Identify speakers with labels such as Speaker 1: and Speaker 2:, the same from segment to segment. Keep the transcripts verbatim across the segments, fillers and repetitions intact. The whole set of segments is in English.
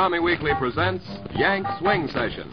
Speaker 1: Army Weekly presents Yank Swing Session.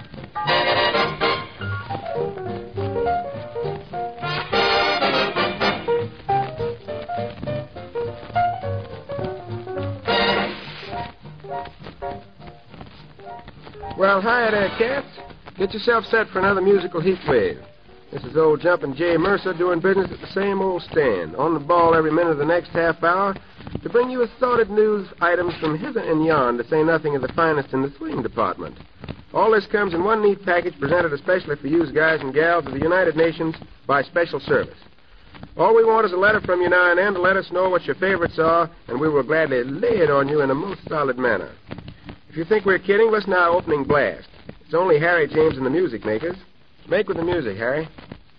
Speaker 2: Well, hi there, cats. Get yourself set for another musical heat wave. This is old Jumpin' Jay Mercer doing business at the same old stand, on the ball every minute of the next half hour to bring you assorted news items from hither and yon, to say nothing of the finest in the swing department. All this comes in one neat package presented especially for you guys and gals of the United Nations by special service. All we want is a letter from you now and then to let us know what your favorites are, and we will gladly lay it on you in a most solid manner. If you think we're kidding, listen to our opening blast. It's only Harry James and the Music Makers. Make with the music, Harry.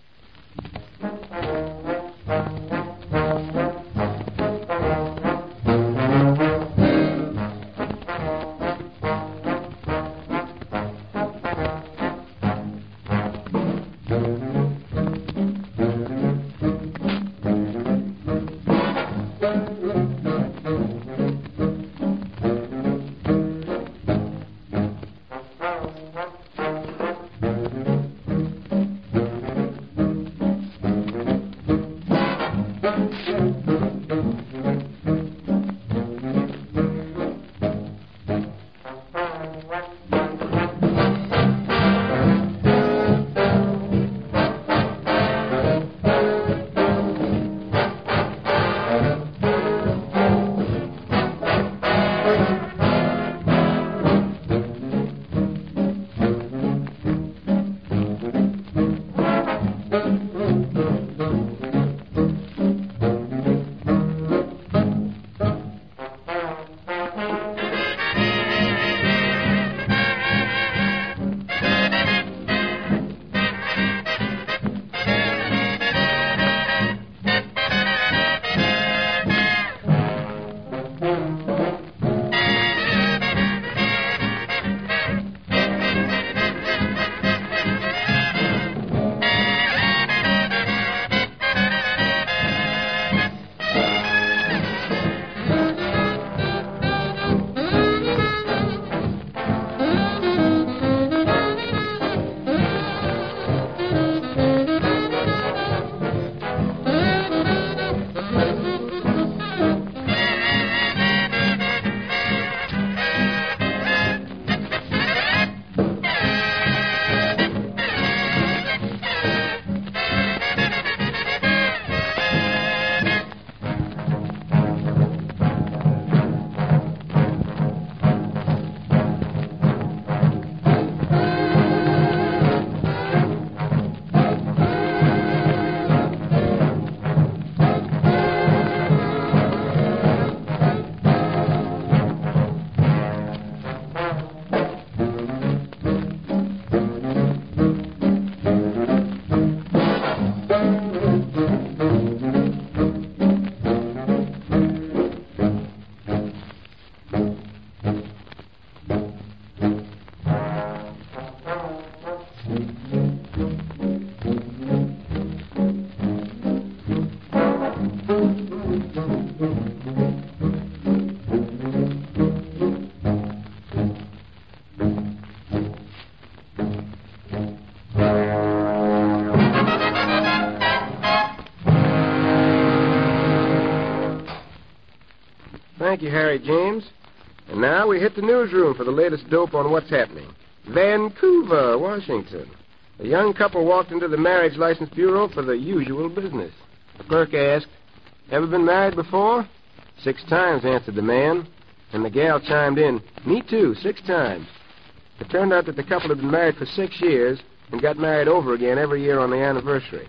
Speaker 2: Thank you, Harry James. And now we hit the newsroom for the latest dope on what's happening. Vancouver, Washington. A young couple walked into the Marriage License Bureau for the usual business. The clerk asked, "Ever been married before?" "Six times," answered the man. And the gal chimed in, "Me too, six times." It turned out that the couple had been married for six years and got married over again every year on the anniversary.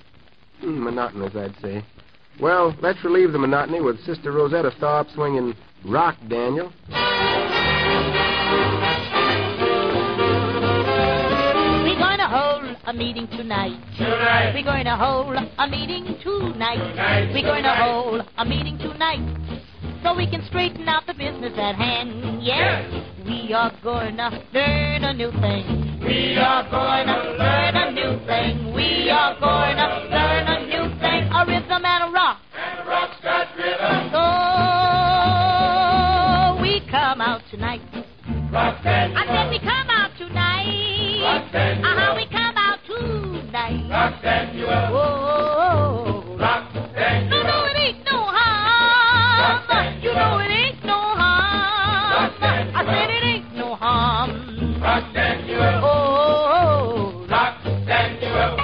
Speaker 2: Hmm, monotonous, I'd say. Well, let's relieve the monotony with Sister Rosetta Tharpe swinging Rock, Daniel.
Speaker 3: We're going to hold a meeting tonight.
Speaker 4: Tonight.
Speaker 3: We're going to hold a meeting tonight.
Speaker 4: Tonight.
Speaker 3: We're going to hold a meeting tonight so we can straighten out the business at hand. Yes,
Speaker 4: Yes.
Speaker 3: we are going to learn a new thing.
Speaker 4: We are going to
Speaker 3: learn a new thing. We are going to learn a new thing. A rhythm and a rock.
Speaker 4: And rock's got rhythm.
Speaker 3: So we come out tonight
Speaker 4: Rock Daniel.
Speaker 3: Whoa.
Speaker 4: Rock Daniel.
Speaker 3: No, no, it ain't no harm.
Speaker 4: Rock Daniel.
Speaker 3: You know it ain't no harm.
Speaker 4: Rock Daniel.
Speaker 3: I said it ain't no harm.
Speaker 4: Rock Daniel.
Speaker 3: Oh.
Speaker 4: Rock Daniel.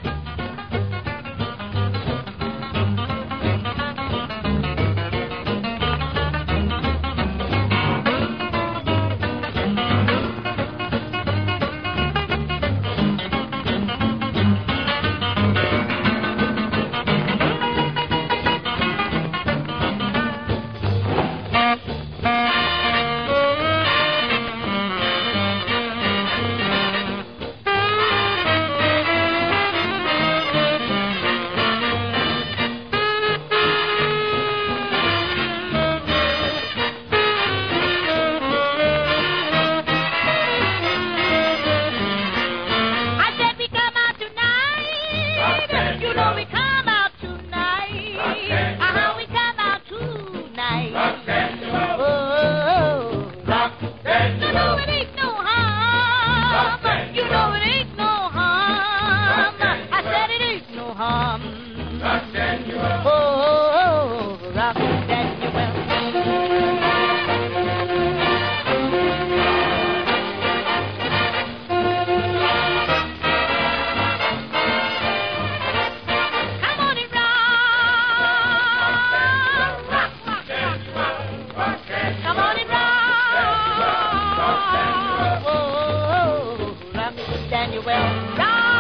Speaker 3: I said we come out tonight. You know we come out tonight. Uh-huh, we come out tonight.
Speaker 4: Rock Daniel.
Speaker 3: Oh.
Speaker 4: Rock
Speaker 3: No,
Speaker 4: Daniel.
Speaker 3: no, it ain't no harm. You know it ain't no harm. I said it ain't no harm.
Speaker 4: Rock Daniel.
Speaker 3: Oh, rock Daniel. Come on and rock. Rock, rock, rock. Come on and rock. Oh, rock Daniel. Rock.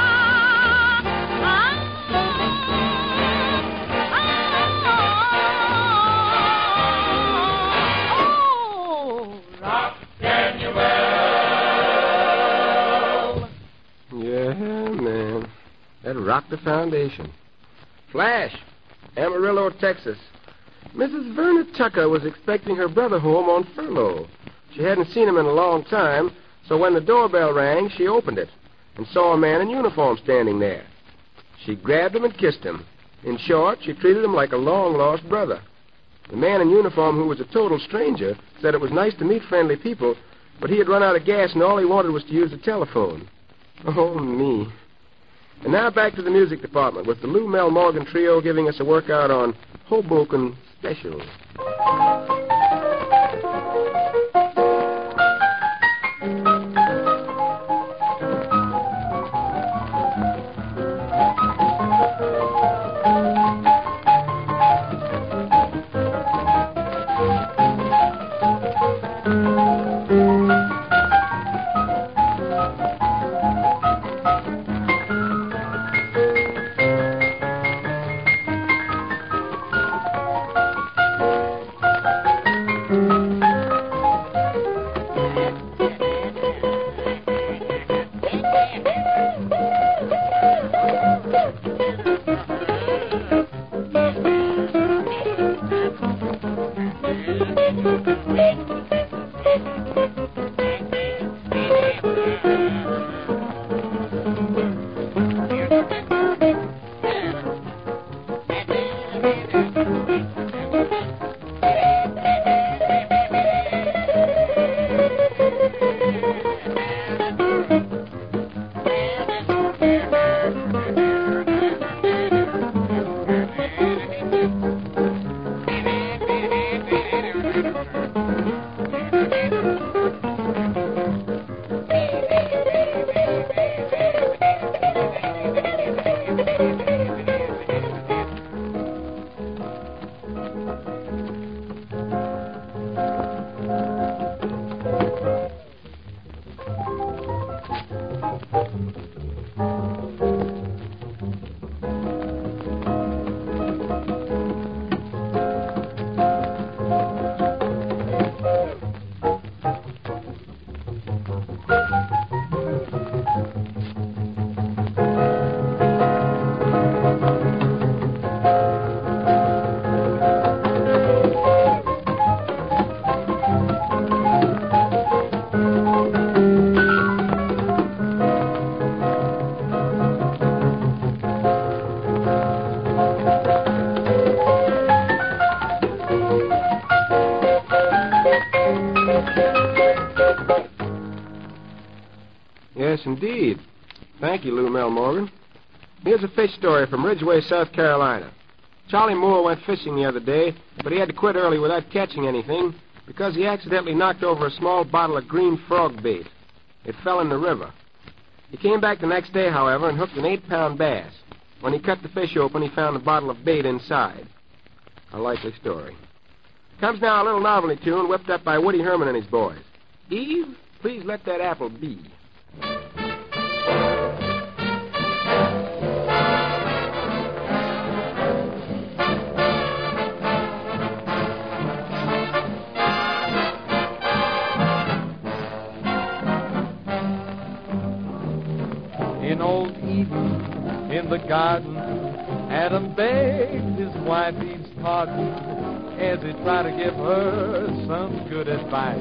Speaker 3: Oh, rock
Speaker 4: Daniel.
Speaker 2: Yeah, man. That rocked the foundation. Flash, Amarillo, Texas. Missus Verna Tucker was expecting her brother home on furlough. She hadn't seen him in a long time, so when the doorbell rang, she opened it and saw a man in uniform standing there. She grabbed him and kissed him. In short, she treated him like a long-lost brother. The man in uniform, who was a total stranger, said it was nice to meet friendly people, but he had run out of gas and all he wanted was to use the telephone. Oh, me. And now back to the music department with the Lou Mel Morgan Trio giving us a workout on Hoboken Special. Yes, indeed. Thank you, Lou Mel Morgan. Here's a fish story from Ridgeway, South Carolina. Charlie Moore went fishing the other day, but he had to quit early without catching anything because he accidentally knocked over a small bottle of green frog bait. It fell in the river. He came back the next day, however, and hooked an eight-pound bass. When he cut the fish open, he found a bottle of bait inside. A likely story. Comes now a little novelty tune whipped up by Woody Herman and his boys. Eve, please let that apple be.
Speaker 5: In old Eden, in the garden, Adam begged his wife Eve's pardon as he tried to give her some good advice.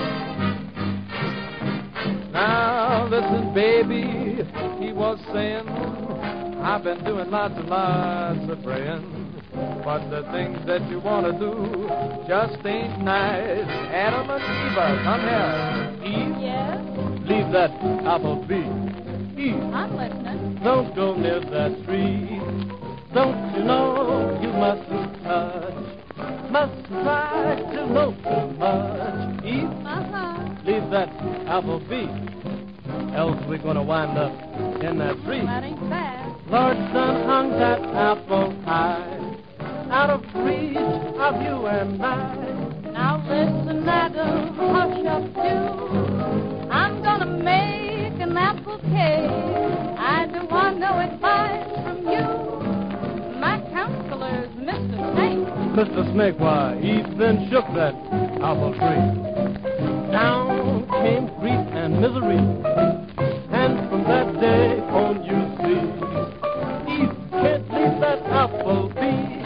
Speaker 5: Now listen, baby, he was saying, I've been doing lots and lots of praying, but the things that you want to do just ain't nice. Adam and Eve, come here. Eve,
Speaker 3: Yes?
Speaker 5: leave that apple be. Eve,
Speaker 3: I'm listening.
Speaker 5: don't go near that tree. Don't you know you mustn't touch, mustn't try to know too much. Eve,
Speaker 3: Uh-huh.
Speaker 5: leave that apple be, else we're gonna wind up in that tree.
Speaker 3: That ain't bad.
Speaker 5: Lord, son, hung that apple high, out of reach of you and I.
Speaker 3: Now listen, Adam, hush up, you. I'm gonna make an apple cake. I don't want no advice from you. My counselor's Mister Snake.
Speaker 5: Mister Snake, why, Eve then shook that apple tree. Down came grief and misery, and from that day on you see, Eve can't leave that apple be.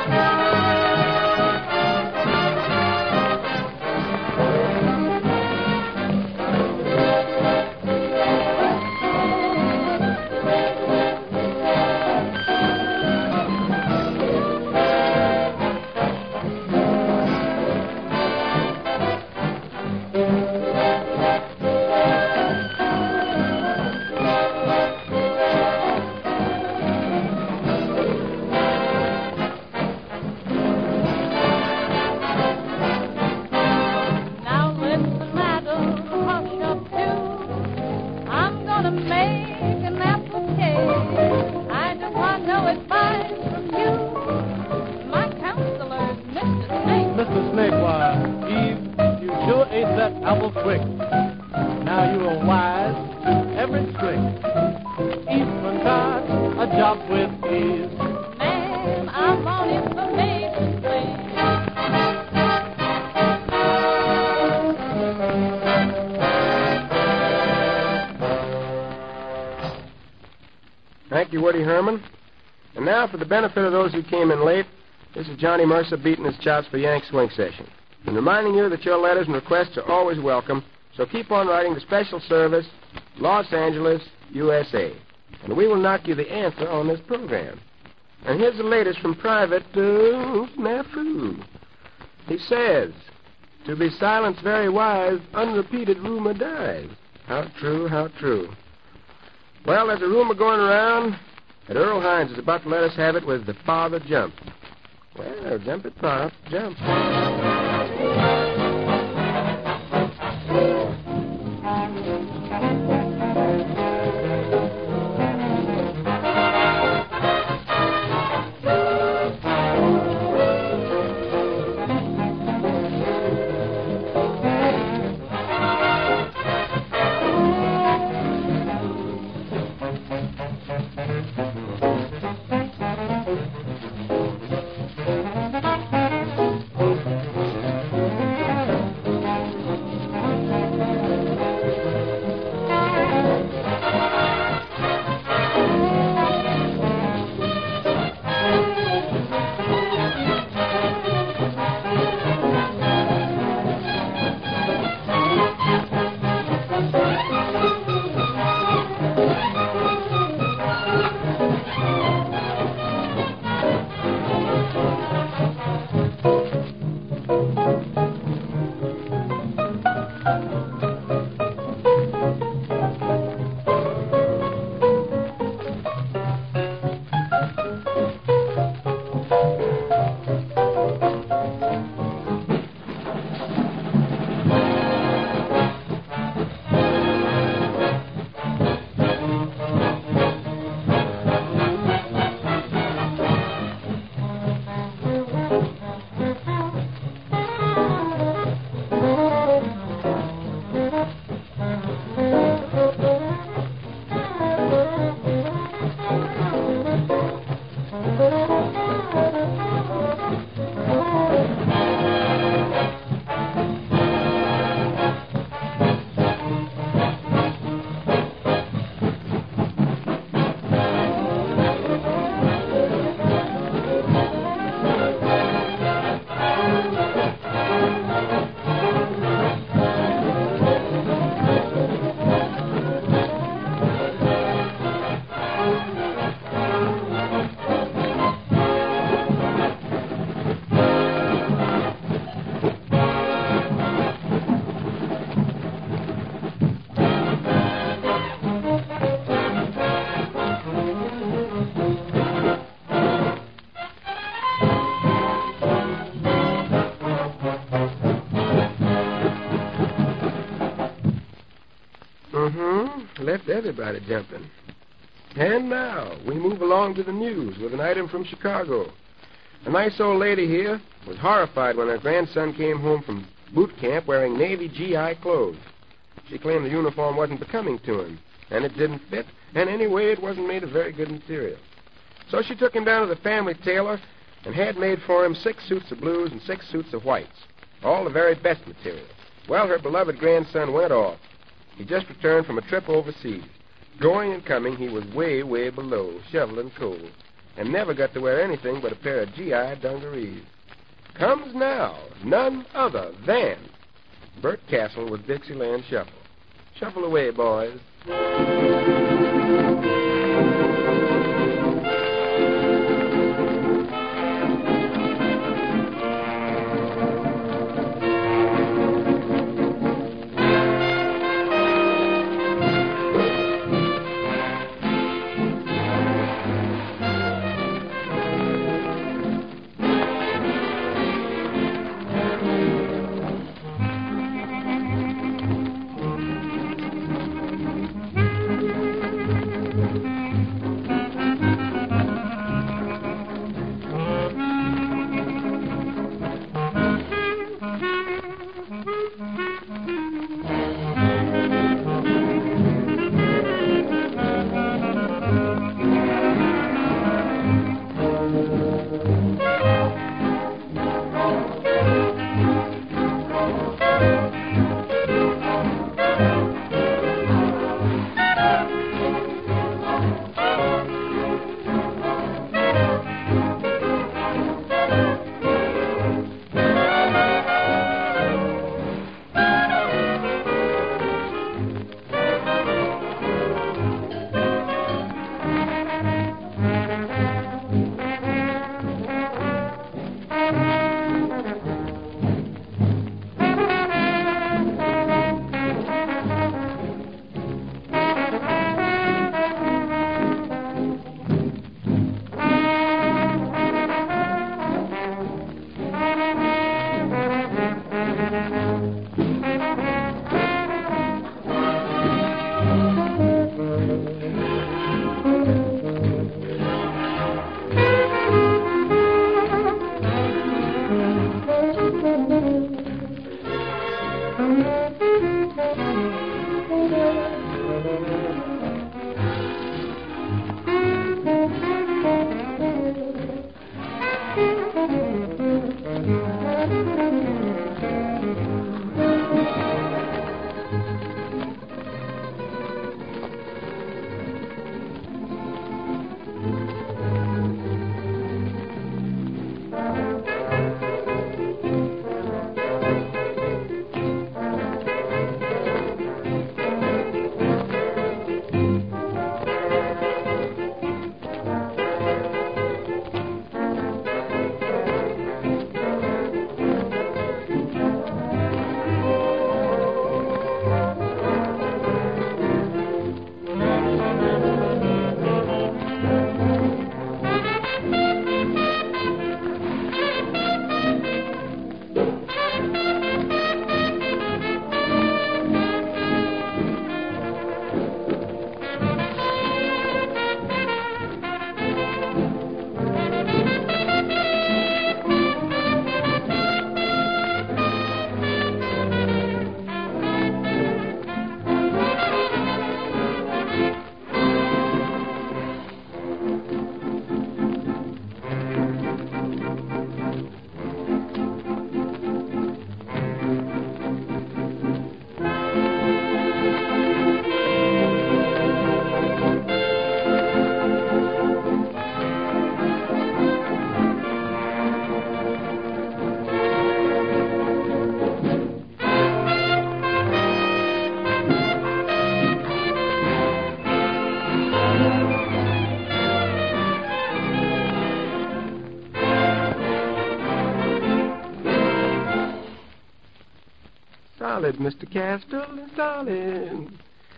Speaker 3: Now listen, Adam, hush up, you. I'm gonna make an apple cake. I don't want no advice from you. My counselor's Mister Snake.
Speaker 5: Mister Snake, why, Eve, you sure ate that apple quick. Now you are wise to every trick. Eastman got a job with ease.
Speaker 3: Ma'am, I'm on information, please.
Speaker 2: Thank you, Woody Herman. And now, for the benefit of those who came in late, this is Johnny Mercer beating his chops for Yank Swing Session. And reminding you that your letters and requests are always welcome, so keep on writing to Special Service, Los Angeles, U S A. And we will knock you the answer on this program. And here's the latest from Private uh, Snafu. He says, to be silence very wise, unrepeated rumor dies. How true, how true. Well, there's a rumor going around that Earl Hines is about to let us have it with the father jump. Well, jump it, Pop, jump. Most everybody jumping. And now, we move along to the news with an item from Chicago. A nice old lady here was horrified when her grandson came home from boot camp wearing Navy G I clothes. She claimed the uniform wasn't becoming to him, and it didn't fit, and anyway, it wasn't made of very good material. So she took him down to the family tailor and had made for him six suits of blues and six suits of whites, all the very best material. Well, her beloved grandson went off. He just returned from a trip overseas. Going and coming, he was way, way below, shoveling coal, and never got to wear anything but a pair of G I dungarees. Comes now none other than Bert Castle with Dixieland Shuffle. Shuffle away, boys. Solid, Mister Castle, solid.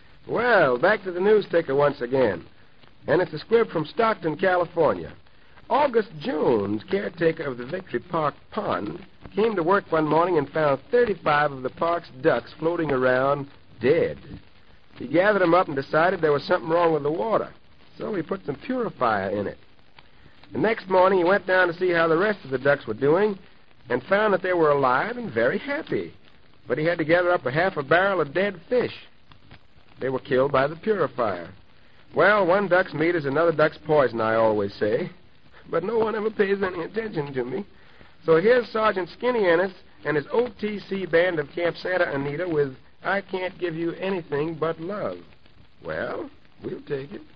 Speaker 2: Well, back to the news ticker once again. And it's a squib from Stockton, California. August Jones, caretaker of the Victory Park Pond, came to work one morning and found thirty-five of the park's ducks floating around dead. He gathered them up and decided there was something wrong with the water. So he put some purifier in it. The next morning he went down to see how the rest of the ducks were doing and found that they were alive and very happy. But he had to gather up a half a barrel of dead fish. They were killed by the purifier. Well, one duck's meat is another duck's poison, I always say. But no one ever pays any attention to me. So here's Sergeant Skinny Ennis and his O T C band of Camp Santa Anita with I Can't Give You Anything But Love. Well, we'll take it.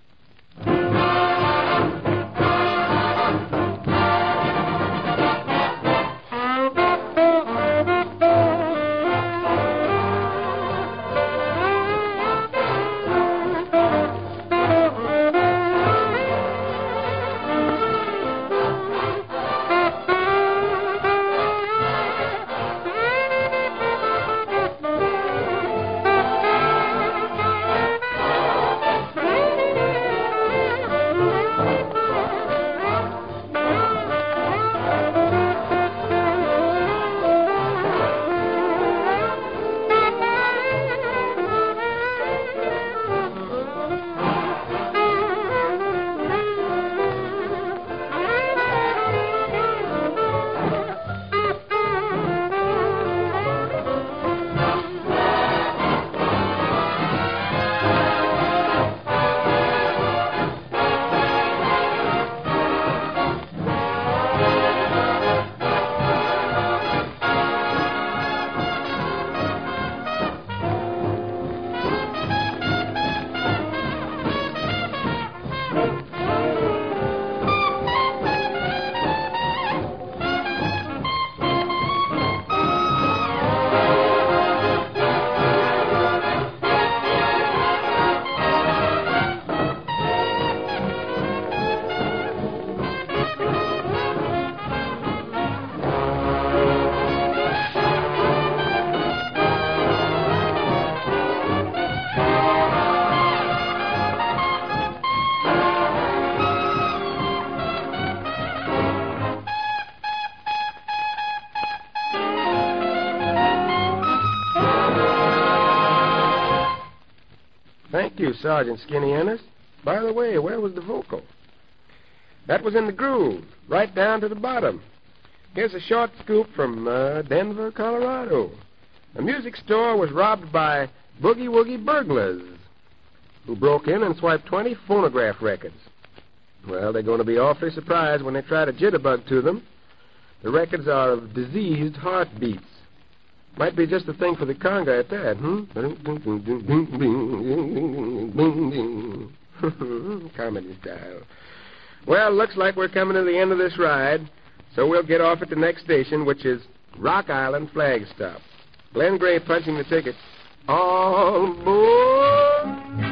Speaker 2: Thank you, Sergeant Skinny Ennis. By the way, where was the vocal? That was in the groove, right down to the bottom. Here's a short scoop from uh, Denver, Colorado. A music store was robbed by boogie-woogie burglars who broke in and swiped twenty phonograph records. Well, they're going to be awfully surprised when they try to jitterbug to them. The records are of diseased heartbeats. Might be just the thing for the conga at that, hmm? Comedy style. Well, looks like we're coming to the end of this ride, so we'll get off at the next station, which is Rock Island Flag Stop. Glenn Gray punching the ticket. All aboard!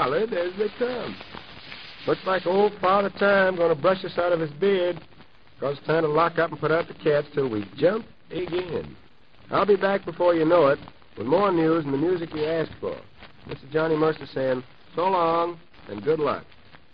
Speaker 2: solid as they come. Looks like old Father Time going to brush us out of his beard, because it's time to lock up and put out the cats till we jump again. I'll be back before you know it with more news and the music you asked for. This is Johnny Mercer saying so long and good luck.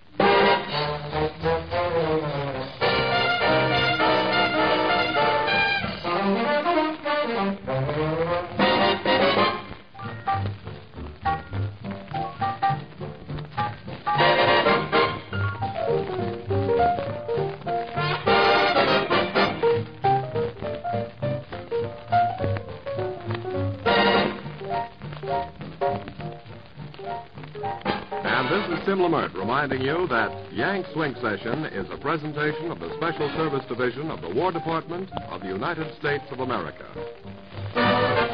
Speaker 1: And this is Tim Lamert reminding you that Yank Swing Session is a presentation of the Special Service Division of the War Department of the United States of America.